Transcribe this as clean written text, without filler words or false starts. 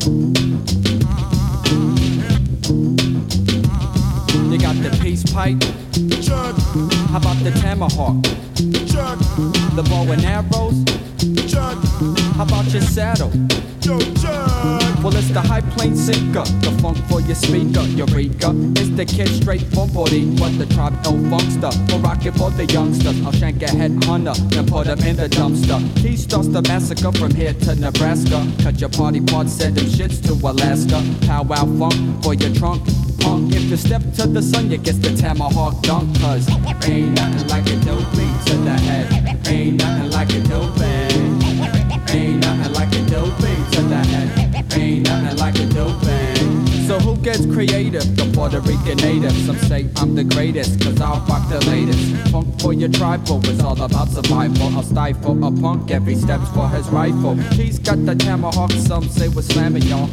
You got the peace pipe. Check. How about the tomahawk? Check. The bow and arrows. Check. How about your saddle? Yo, check. Well, it's the high plane seeker, the funk for your speaker, Eureka. It's the kid straight from Boricua, the tribe El Funkster. We'll rock it for the youngsters. I'll shank a head hunter and put him in the dumpster. He starts the massacre from here to Nebraska. Cut your party parts, send them shits to Alaska. Powwow funk for your trunk. Punk, if you step to the sun, you get the tomahawk dunk. Cause ain't nothing like a dope beat to the head. Ain't nothing like a dope band. Ain't nothing like a dope beat to the head. Ain't nothing like a dope band. So who gets creative? The Puerto Rican native. Some say I'm the greatest, cause I'll rock the latest. Funk for your tribal, it's all about survival. I'll stifle a punk, every step's for his rifle. He's got the tomahawk, some say we're slamming y'all.